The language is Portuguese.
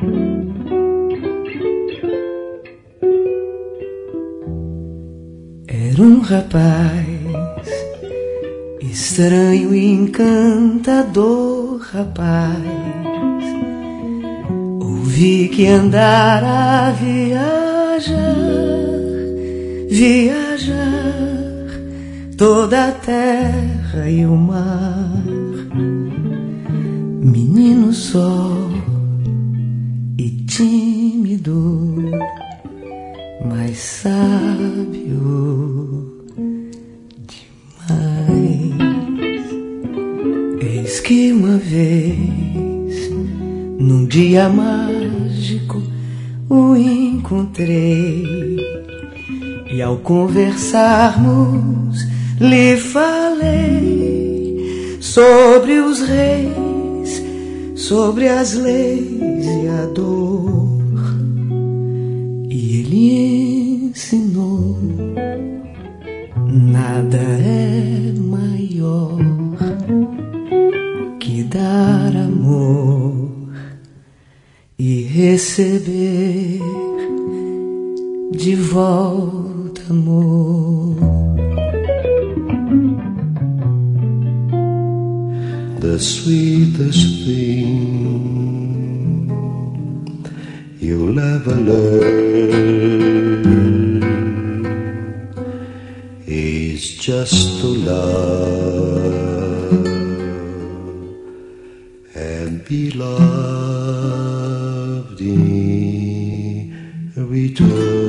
Era um rapaz estranho e encantador, rapaz. Ouvi que andara a viajar toda a terra e o mar. Menino só e tímido, mas sábio demais. Eis que uma vez, num dia mágico, o encontrei, e ao conversarmos lhe falei sobre os reis, sobre as leis e a dor. E ele ensinou: nada é maior que dar amor e receber de volta amor. The sweetest thing you'll ever learn is just to love and be loved in return.